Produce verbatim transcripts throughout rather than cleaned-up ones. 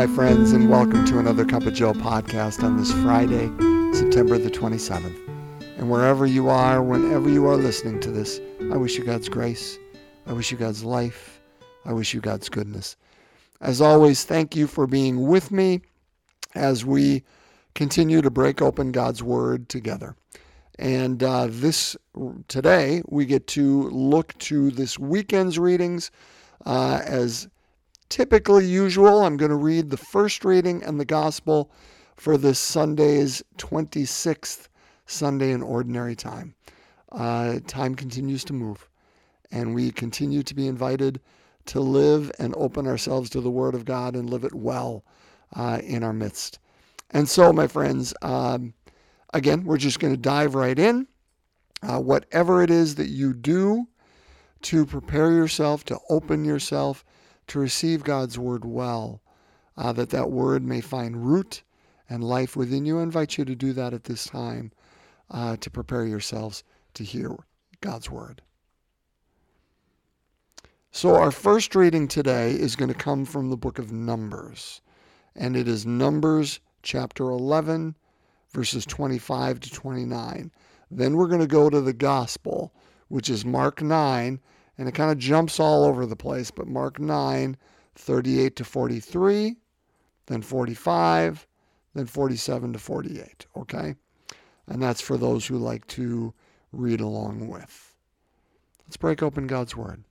my friends, and welcome to another Cup of Joe podcast on this Friday, September the twenty-seventh. And wherever you are, whenever you are listening to this, I wish you God's grace. I wish you God's life. I wish you God's goodness. As always, thank you for being with me as we continue to break open God's Word together. And uh, this today, we get to look to this weekend's readings uh, as typically usual. I'm going to read the first reading and the gospel for this Sunday's twenty-sixth Sunday in Ordinary Time. Uh, time continues to move, and we continue to be invited to live and open ourselves to the Word of God and live it well uh, in our midst. And so, my friends, um, again, we're just going to dive right in. Uh, whatever it is that you do to prepare yourself, to open yourself, to receive God's Word well, uh, that that Word may find root and life within you. I invite you to do that at this time, uh, to prepare yourselves to hear God's Word. So our first reading today is going to come from the book of Numbers, and it is Numbers chapter eleven, verses twenty-five to twenty-nine. Then we're going to go to the gospel, which is Mark nine, and it kind of jumps all over the place, but Mark nine, thirty-eight to forty-three, then forty-five, then forty-seven to forty-eight, okay? And that's for those who like to read along with. Let's break open God's Word.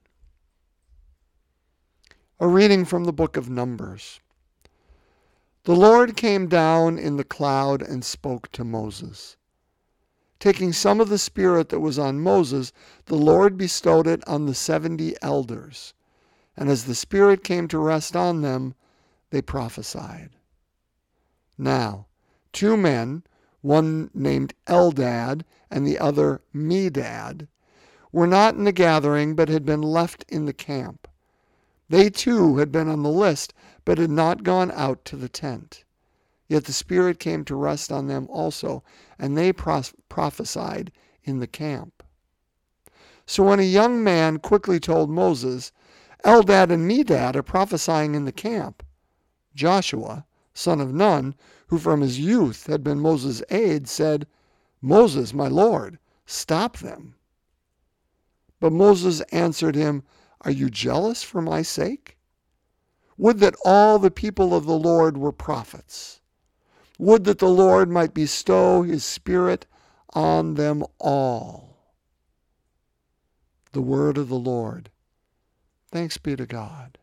A reading from the book of Numbers. The Lord came down in the cloud and spoke to Moses. Taking some of the Spirit that was on Moses, the Lord bestowed it on the seventy elders. And as the Spirit came to rest on them, they prophesied. Now, two men, one named Eldad and the other Medad, were not in the gathering, but had been left in the camp. They too had been on the list, but had not gone out to the tent. Yet the Spirit came to rest on them also, and they pros- prophesied in the camp. So when a young man quickly told Moses, Eldad and Medad are prophesying in the camp, Joshua, son of Nun, who from his youth had been Moses' aide, said, Moses, my Lord, stop them. But Moses answered him, Are you jealous for my sake? Would that all the people of the Lord were prophets. Would that the Lord might bestow his Spirit on them all. The word of the Lord. Thanks be to God.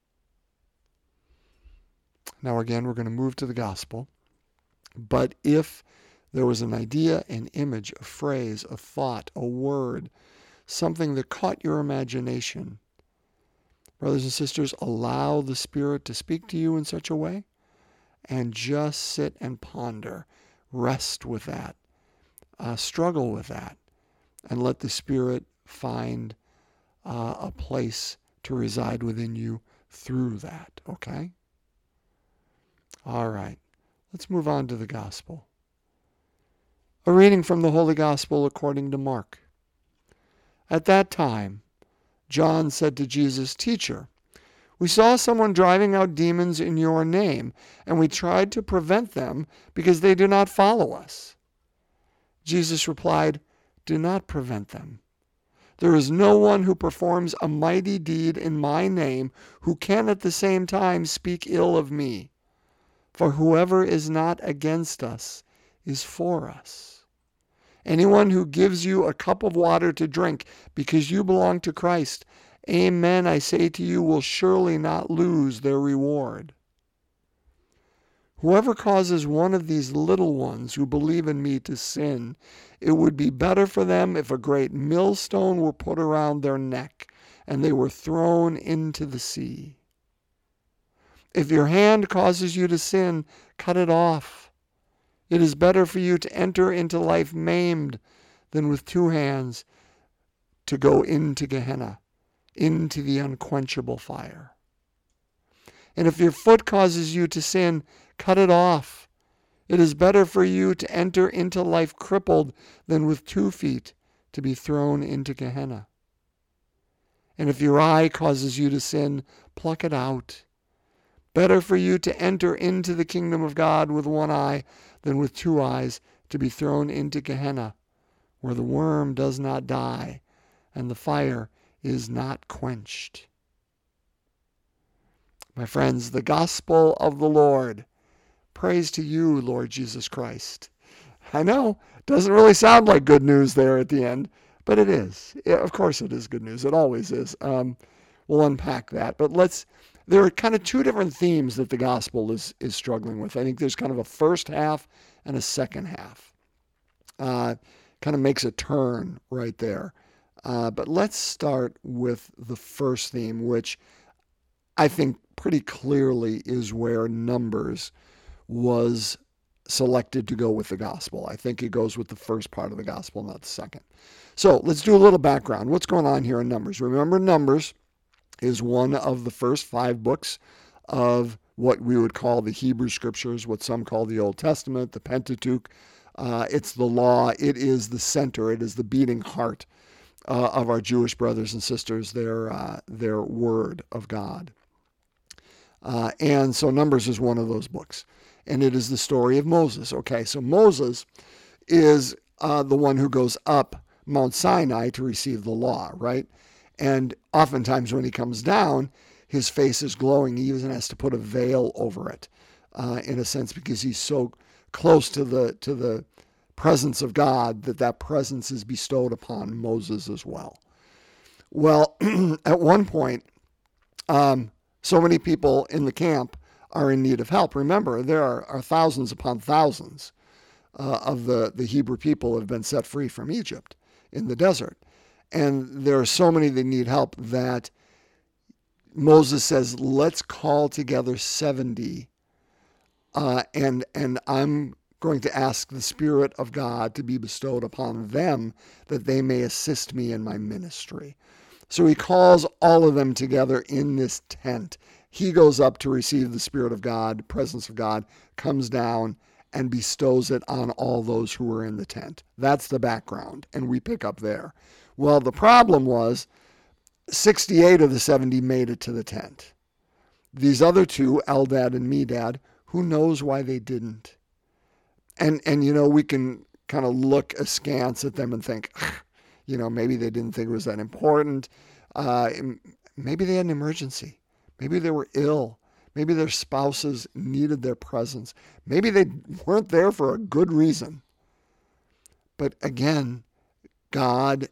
Now again, we're going to move to the gospel. But if there was an idea, an image, a phrase, a thought, a word, something that caught your imagination, brothers and sisters, allow the Spirit to speak to you in such a way, and just sit and ponder, rest with that, uh, struggle with that, and let the Spirit find uh, a place to reside within you through that, okay? All right, let's move on to the gospel. A reading from the Holy Gospel according to Mark. At that time, John said to Jesus, Teacher, we saw someone driving out demons in your name, and we tried to prevent them because they do not follow us. Jesus replied, Do not prevent them. There is no one who performs a mighty deed in my name who can at the same time speak ill of me. For whoever is not against us is for us. Anyone who gives you a cup of water to drink because you belong to Christ, amen, I say to you, will surely not lose their reward. Whoever causes one of these little ones who believe in me to sin, it would be better for them if a great millstone were put around their neck and they were thrown into the sea. If your hand causes you to sin, cut it off. It is better for you to enter into life maimed than with two hands to go into Gehenna, into the unquenchable fire. And if your foot causes you to sin, cut it off. It is better for you to enter into life crippled than with two feet to be thrown into Gehenna. And if your eye causes you to sin, pluck it out. Better for you to enter into the kingdom of God with one eye than with two eyes to be thrown into Gehenna, where the worm does not die and the fire is not quenched. My friends, the gospel of the Lord. Praise to you, Lord Jesus Christ. I know, it doesn't really sound like good news there at the end, but it is. Yeah, of course it is good news. It always is. Um, we'll unpack that. But let's, there are kind of two different themes that the gospel is, is struggling with. I think there's kind of a first half and a second half. Uh, kind of makes a turn right there. Uh, but let's start with the first theme, which I think pretty clearly is where Numbers was selected to go with the gospel. I think it goes with the first part of the gospel, not the second. So let's do a little background. What's going on here in Numbers? Remember, Numbers is one of the first five books of what we would call the Hebrew Scriptures, what some call the Old Testament, the Pentateuch. Uh, it's the law. It is the center. It is the beating heart uh, of our Jewish brothers and sisters, their, uh, their word of God. Uh, and so Numbers is one of those books. And it is the story of Moses. Okay, so Moses is uh, the one who goes up Mount Sinai to receive the law, right? And oftentimes when he comes down, his face is glowing. He even has to put a veil over it, uh, in a sense, because he's so close to the to the presence of God that that presence is bestowed upon Moses as well. Well, at one point, um, so many people in the camp are in need of help. Remember, there are, are thousands upon thousands uh, of the, the Hebrew people have been set free from Egypt in the desert. And there are so many that need help that Moses says, let's call together seventy. Uh, and, and I'm going to ask the Spirit of God to be bestowed upon them that they may assist me in my ministry. So he calls all of them together in this tent. He goes up to receive the Spirit of God, presence of God, comes down and bestows it on all those who were in the tent. That's the background, and we pick up there. Well, the problem was sixty-eight of the seventy made it to the tent. These other two, Eldad and Medad, who knows why they didn't? And, and you know, we can kind of look askance at them and think, you know, maybe they didn't think it was that important. Uh, maybe they had an emergency. Maybe they were ill. Maybe their spouses needed their presence. Maybe they weren't there for a good reason. But again, God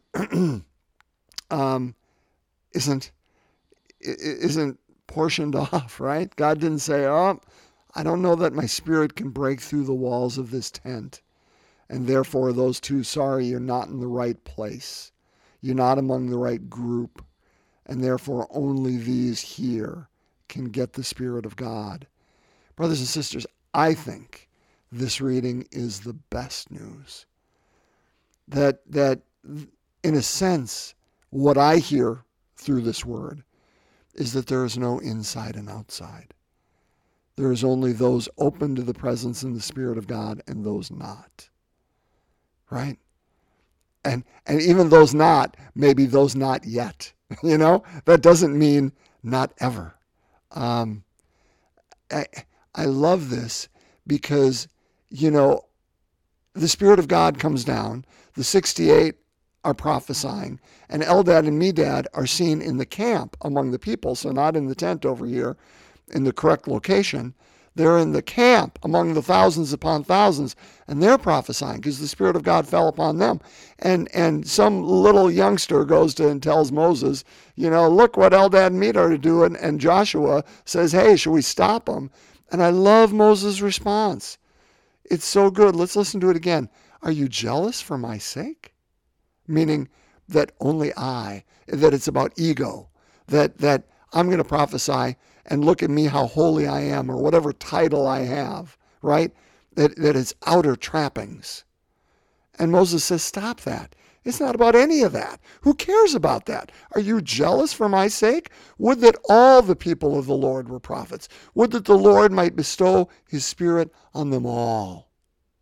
um, isn't isn't portioned off, right? God didn't say, oh, I don't know that my spirit can break through the walls of this tent. And therefore, those two, sorry, you're not in the right place. You're not among the right group. And therefore, only these here can get the Spirit of God. Brothers and sisters, I think this reading is the best news. That, that in a sense, what I hear through this word is that there is no inside and outside. There is only those open to the presence and the Spirit of God and those not. Right? And and even those not, maybe those not yet. You know? That doesn't mean not ever. Um, I, I love this because, you know, the Spirit of God comes down, the sixty-eight are prophesying, and Eldad and Medad are seen in the camp among the people, so not in the tent over here in the correct location. They're in the camp among the thousands upon thousands, and they're prophesying because the Spirit of God fell upon them. And and some little youngster goes to and tells Moses, you know, look what Eldad and Medad are doing, and Joshua says, hey, should we stop them? And I love Moses' response. It's so good. Let's listen to it again. Are you jealous for my sake? Meaning that only I, that it's about ego, that that I'm going to prophesy and look at me how holy I am, or whatever title I have, right? That that it's outer trappings. And Moses says, stop that. It's not about any of that. Who cares about that? Are you jealous for my sake? Would that all the people of the Lord were prophets. Would that the Lord might bestow his Spirit on them all.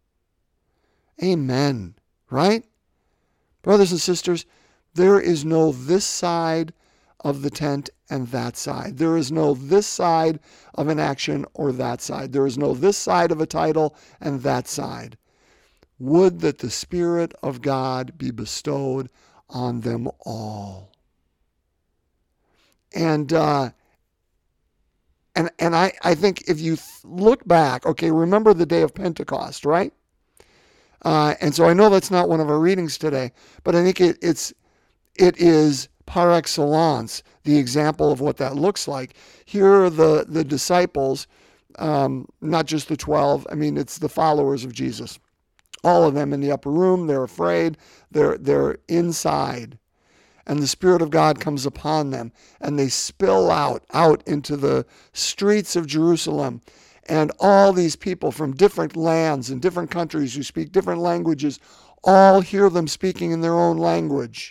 Amen. Right? Brothers and sisters, there is no this side of the tent and that side. There is no this side of an action or that side. There is no this side of a title and that side. Would that the Spirit of God be bestowed on them all. And uh, and and I, I think if you look back, okay, remember the day of Pentecost, right? Uh, and so I know that's not one of our readings today, but I think it, it's it is par excellence the example of what that looks like. Here are the, the disciples, um, not just the twelve. I mean, it's the followers of Jesus. All of them in the upper room. They're afraid. They're they're inside. And the Spirit of God comes upon them, and they spill out, out into the streets of Jerusalem. And all these people from different lands and different countries who speak different languages all hear them speaking in their own language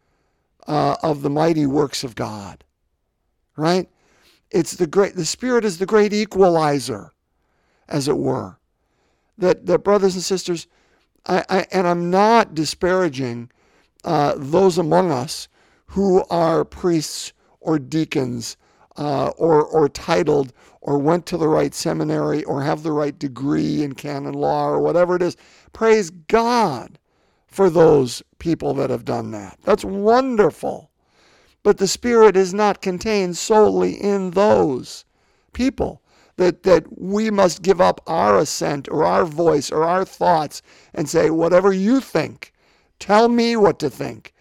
uh, of the mighty works of God. Right? It's the great, the Spirit is the great equalizer, as it were. That, that brothers and sisters, I, I, and I'm not disparaging Uh, those among us who are priests or deacons uh, or or titled or went to the right seminary or have the right degree in canon law or whatever it is. Praise God for those people that have done that. That's wonderful. But the Spirit is not contained solely in those people. That, that we must give up our assent or our voice or our thoughts and say, whatever you think, tell me what to think.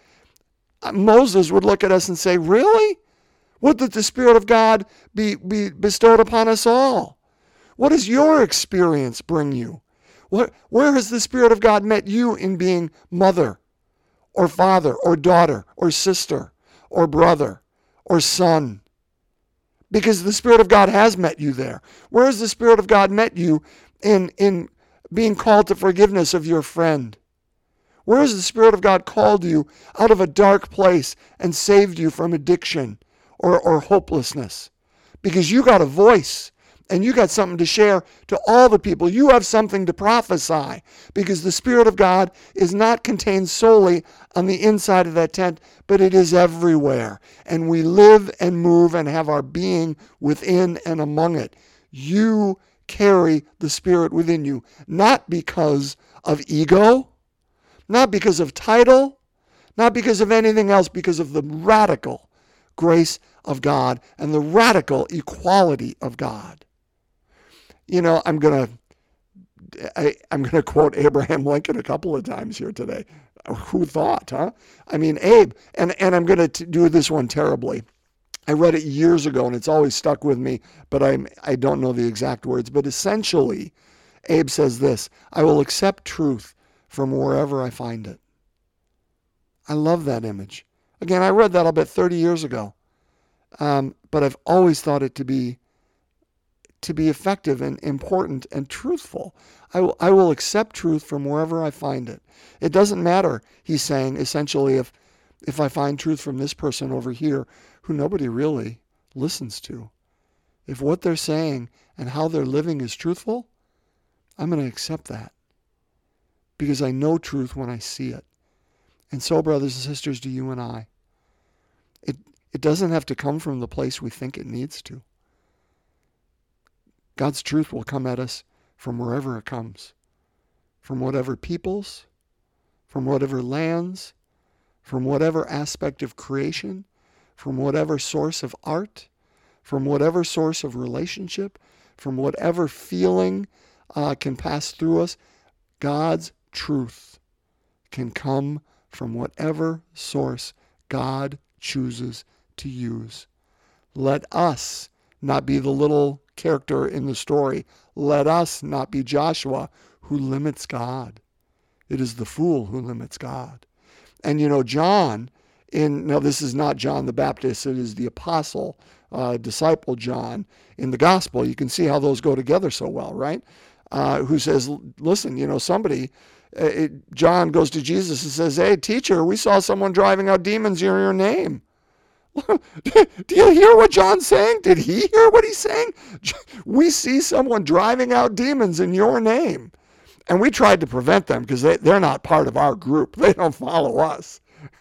Moses would look at us and say, really? Would that the Spirit of God be, be bestowed upon us all? What does your experience bring you? What, where has the Spirit of God met you in being mother or father or daughter or sister or brother or son? Because the Spirit of God has met you there. Where has the Spirit of God met you in, in being called to forgiveness of your friend? Where has the Spirit of God called you out of a dark place and saved you from addiction or, or hopelessness? Because you got a voice and you got something to share to all the people. You have something to prophesy because the Spirit of God is not contained solely on the inside of that tent, but it is everywhere. And we live and move and have our being within and among it. You carry the Spirit within you, not because of ego, not because of title, not because of anything else, because of the radical grace of God and the radical equality of God. You know, I'm gonna, I, I'm gonna quote Abraham Lincoln a couple of times here today. Who thought, huh? I mean, Abe, and and I'm gonna t- do this one terribly. I read it years ago, and it's always stuck with me, but I'm I don't know the exact words. But essentially, Abe says this: I will accept truth from wherever I find it. I love that image. Again, I read that, I'll bet, thirty years ago. Um, but I've always thought it to be to be effective and important and truthful. I will, I will accept truth from wherever I find it. It doesn't matter, he's saying, essentially, if if I find truth from this person over here who nobody really listens to. If what they're saying and how they're living is truthful, I'm going to accept that. Because I know truth when I see it. And so, brothers and sisters, do you and I. It it doesn't have to come from the place we think it needs to. God's truth will come at us from wherever it comes. From whatever peoples, from whatever lands, from whatever aspect of creation, from whatever source of art, from whatever source of relationship, from whatever feeling uh, can pass through us. God's truth can come from whatever source God chooses to use. Let us not be the little character in the story. Let us not be Joshua who limits God. It is the fool who limits God. And you know, John, in now this is not John the Baptist, it is the apostle, uh, disciple John in the gospel. You can see how those go together so well, right? Uh, who says, listen, you know, somebody, uh, it, John goes to Jesus and says, hey, teacher, we saw someone driving out demons in your name. Do you hear what John's saying? Did he hear what he's saying? We see someone driving out demons in your name. And we tried to prevent them because they, they're not part of our group. They don't follow us.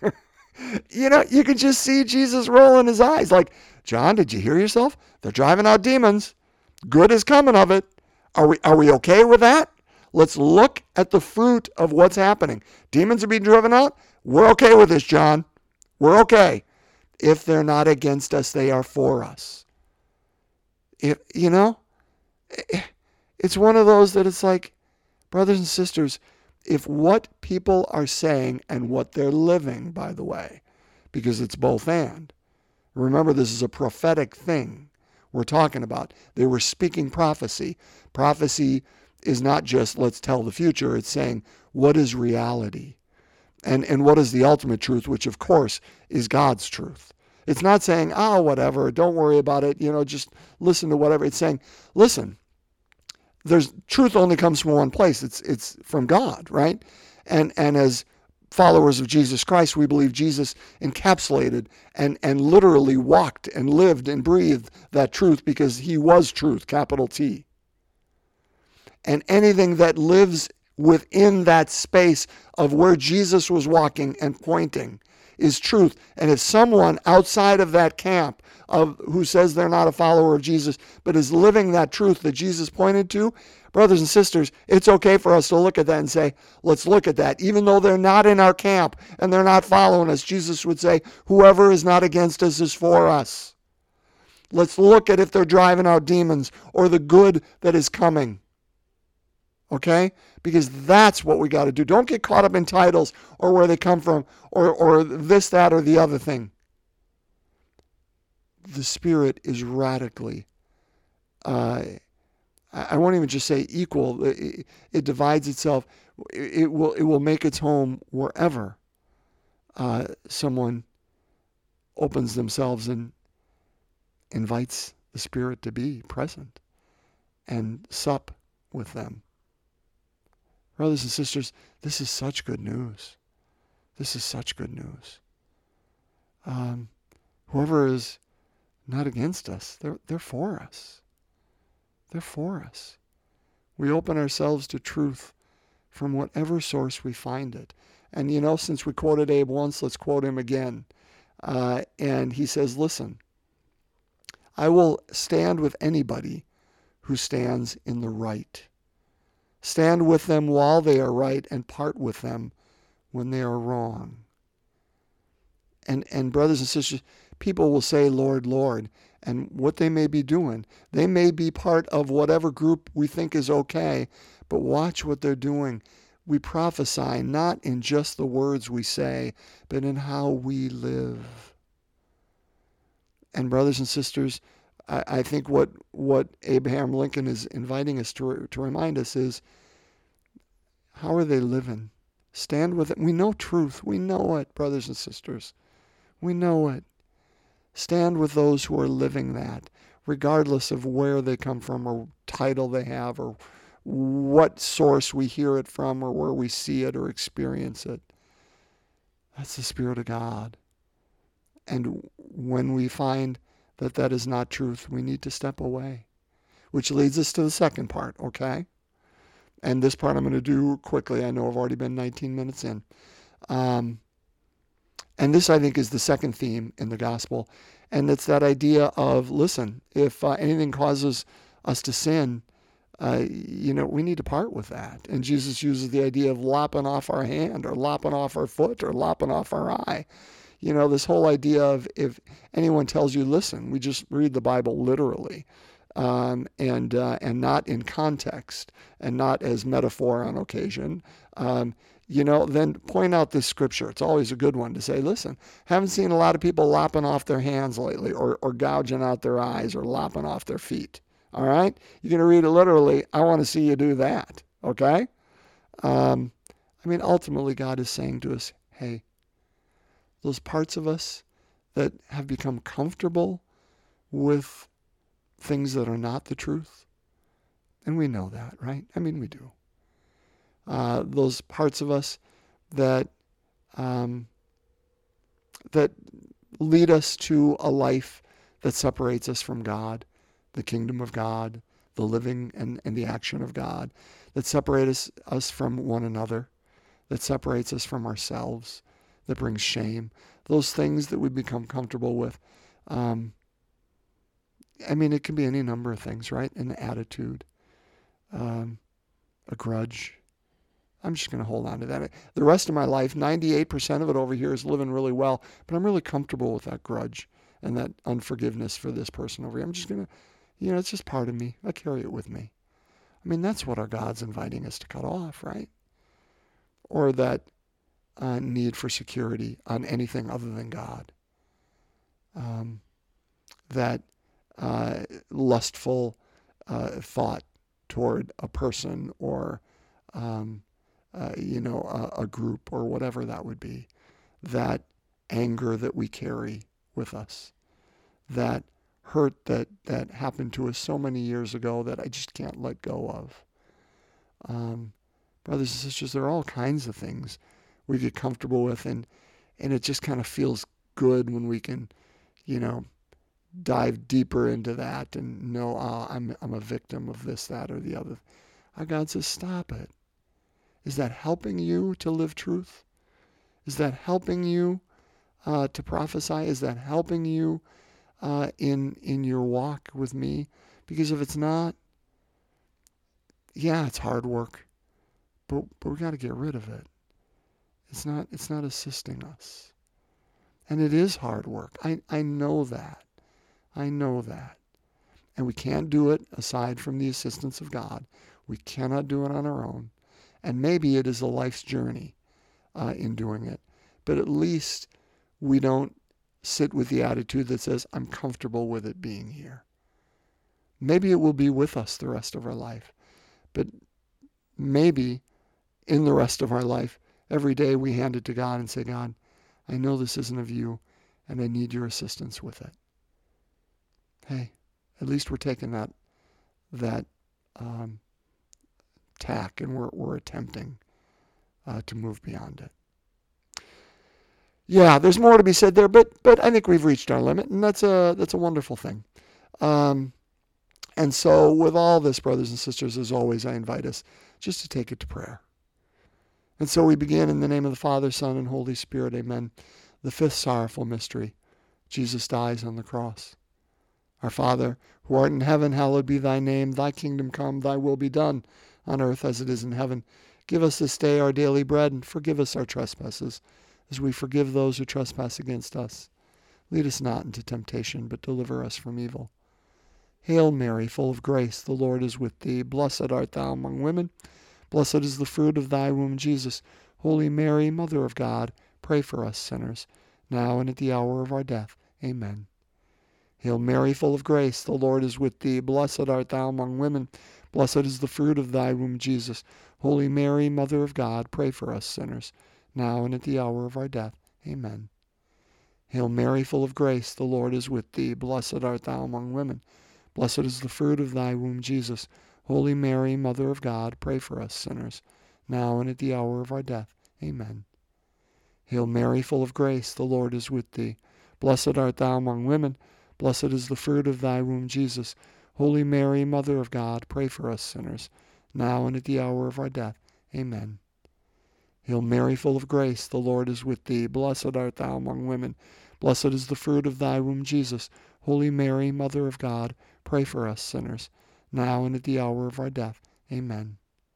You know, you can just see Jesus rolling his eyes like, John, did you hear yourself? They're driving out demons. Good is coming of it. Are we, are we okay with that? Let's look at the fruit of what's happening. Demons are being driven out. We're okay with this, John. We're okay. If they're not against us, they are for us. If, you know, it's one of those that it's like, brothers and sisters, if what people are saying and what they're living, by the way, because it's both and. Remember, this is a prophetic thing we're talking about. They were speaking prophecy. Prophecy is not just let's tell the future. It's saying what is reality and, and what is the ultimate truth, which of course is God's truth. It's not saying, oh, whatever, don't worry about it, you know, just listen to whatever. It's saying, listen, there's truth only comes from one place. It's it's from God, right? And and as followers of Jesus Christ, we believe Jesus encapsulated and, and literally walked and lived and breathed that truth because he was truth, capital T. And anything that lives within that space of where Jesus was walking and pointing is truth. And if someone outside of that camp of who says they're not a follower of Jesus, but is living that truth that Jesus pointed to, brothers and sisters, it's okay for us to look at that and say, let's look at that. Even though they're not in our camp and they're not following us, Jesus would say, whoever is not against us is for us. Let's look at if they're driving out demons or the good that is coming. Okay? Because that's what we got to do. Don't get caught up in titles or where they come from or, or this, that, or the other thing. The Spirit is radically, uh, I won't even just say equal. It, it divides itself. It will, it will make its home wherever uh, someone opens themselves and invites the Spirit to be present and sup with them. Brothers and sisters, this is such good news. This is such good news. Um, whoever is not against us, they're, they're for us. They're for us. We open ourselves to truth from whatever source we find it. And you know, since we quoted Abe once, let's quote him again. Uh, and he says, listen, I will stand with anybody who stands in the right. Stand with them while they are right and part with them when they are wrong. And and brothers and sisters, people will say, Lord, Lord, and what they may be doing. They may be part of whatever group we think is okay, but watch what they're doing. We prophesy not in just the words we say, but in how we live. And brothers and sisters, I, I think what, what Abraham Lincoln is inviting us to, to remind us is, how are they living? Stand with it. We know truth. We know it, brothers and sisters. We know it. Stand with those who are living that, regardless of where they come from or title they have or what source we hear it from or where we see it or experience it. That's the Spirit of God. And when we find that that is not truth, we need to step away, which leads us to the second part, okay? And this part I'm going to do quickly. I know I've already been nineteen minutes in. Um, and this, I think, is the second theme in the gospel. And it's that idea of, listen, if uh, anything causes us to sin, uh, you know, we need to part with that. And Jesus uses the idea of lopping off our hand or lopping off our foot or lopping off our eye. You know, this whole idea of if anyone tells you, listen, we just read the Bible literally. Um, and uh, and not in context and not as metaphor on occasion, um, you know, then point out this scripture. It's always a good one to say, listen, haven't seen a lot of people lopping off their hands lately or, or gouging out their eyes or lopping off their feet. All right? You're going to read it literally. I want to see you do that. Okay? Um, I mean, ultimately, God is saying to us, hey, those parts of us that have become comfortable with things that are not the truth. And we know that, right? I mean, we do. Uh, those parts of us that um, that lead us to a life that separates us from God, the kingdom of God, the living and, and the action of God, that separate us, us from one another, that separates us from ourselves, that brings shame. those things that we become comfortable with. Um, I mean, it can be any number of things, right? An attitude, um, a grudge. I'm just going to hold on to that. The rest of my life, ninety-eight percent of it over here is living really well, but I'm really comfortable with that grudge and that unforgiveness for this person over here. I'm just going to, you know, it's just part of me. I carry it with me. I mean, that's what our God's inviting us to cut off, right? Or that uh, need for security on anything other than God. Um, that uh, lustful uh, thought toward a person or, um, uh, you know, a, a group or whatever that would be. That anger that we carry with us. That hurt that, that happened to us so many years ago that I just can't let go of. Um, brothers and sisters, there are all kinds of things we get comfortable with, and, and it just kind of feels good when we can, you know, dive deeper into that and know, oh, I'm, I'm a victim of this, that, or the other. Our God says, stop it. Is that helping you to live truth? Is that helping you uh, to prophesy? Is that helping you uh, in in your walk with me? Because if it's not, yeah, it's hard work, but but we got to get rid of it. It's not it's not assisting us, and it is hard work. I I know that, I know that, and we can't do it aside from the assistance of God. We cannot do it on our own, and maybe it is a life's journey uh, in doing it, but at least we don't sit with the attitude that says, I'm comfortable with it being here. Maybe it will be with us the rest of our life, but maybe in the rest of our life, every day we hand it to God and say, God, I know this isn't of you, and I need your assistance with it. Hey, at least we're taking that that um, tack, and we're we're attempting uh, to move beyond it. Yeah, there's more to be said there, but but I think we've reached our limit, and that's a that's a wonderful thing. Um, and so, with all this, brothers and sisters, as always, I invite us just to take it to prayer. And so we begin in the name of the Father, Son, and Holy Spirit. Amen. The fifth sorrowful mystery: Jesus dies on the cross. Our Father, who art in heaven, hallowed be thy name. Thy kingdom come, thy will be done, on earth as it is in heaven. Give us this day our daily bread, and forgive us our trespasses, as we forgive those who trespass against us. Lead us not into temptation, but deliver us from evil. Hail Mary, full of grace, the Lord is with thee. Blessed art thou among women. Blessed is the fruit of thy womb, Jesus. Holy Mary, Mother of God, pray for us sinners, now and at the hour of our death. Amen. Hail Mary, full of grace, the Lord is with thee. Blessed art thou among women. Blessed is the fruit of thy womb, Jesus. Holy Mary, Mother of God, pray for us sinners, now and at the hour of our death. Amen. Hail Mary, full of grace, the Lord is with thee. Blessed art thou among women. Blessed is the fruit of thy womb, Jesus. Holy Mary, Mother of God, pray for us sinners, now and at the hour of our death. Amen. Hail Mary, full of grace, the Lord is with thee. Blessed art thou among women. Blessed is the fruit of thy womb, Jesus. Holy Mary, Mother of God, pray for us sinners, now and at the hour of our death. Amen. Hail Mary, full of grace, the Lord is with thee. Blessed art thou among women. Blessed is the fruit of thy womb, Jesus. Holy Mary, Mother of God, pray for us sinners, now and at the hour of our death. Amen.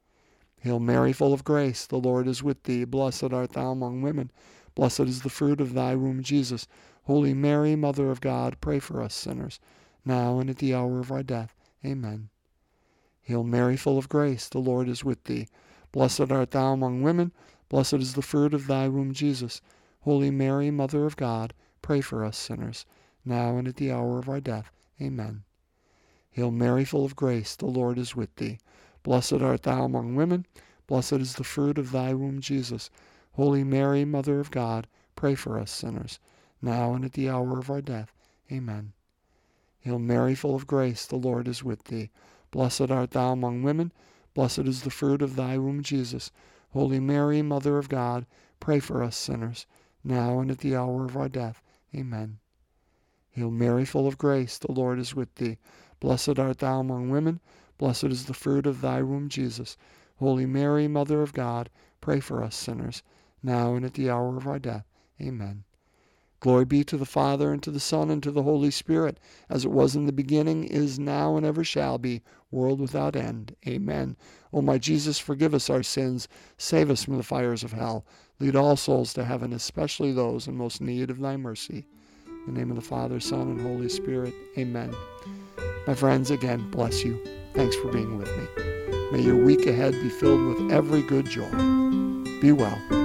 Hail Mary, full of grace, the Lord is with thee. Blessed art thou among women. Blessed is the fruit of thy womb, Jesus. Holy Mary, Mother of God, pray for us sinners, now and at the hour of our death. Amen. Hail Mary, full of grace, the Lord is with thee. Blessed art thou among women. Blessed is the fruit of thy womb, Jesus. Holy Mary, Mother of God, pray for us sinners, now and at the hour of our death. Amen. Hail Mary, full of grace, the Lord is with thee. Blessed art thou among women. Blessed is the fruit of thy womb, Jesus. Holy Mary, Mother of God, pray for us sinners, now and at the hour of our death. Amen. Hail Mary, full of grace, the Lord is with thee. Blessed art thou among women. Blessed is the fruit of thy womb, Jesus. Holy Mary, Mother of God, pray for us sinners, now and at the hour of our death. Amen. Hail Mary, full of grace, the Lord is with thee. Blessed art thou among women. Blessed is the fruit of thy womb, Jesus. Holy Mary, Mother of God, pray for us sinners, now and at the hour of our death. Amen. Glory be to the Father, and to the Son, and to the Holy Spirit, as it was in the beginning, is now, and ever shall be, world without end. Amen. O my Jesus, forgive us our sins, save us from the fires of hell, lead all souls to heaven, especially those in most need of thy mercy. In the name of the Father, Son, and Holy Spirit. Amen. My friends, again, bless you. Thanks for being with me. May your week ahead be filled with every good joy. Be well.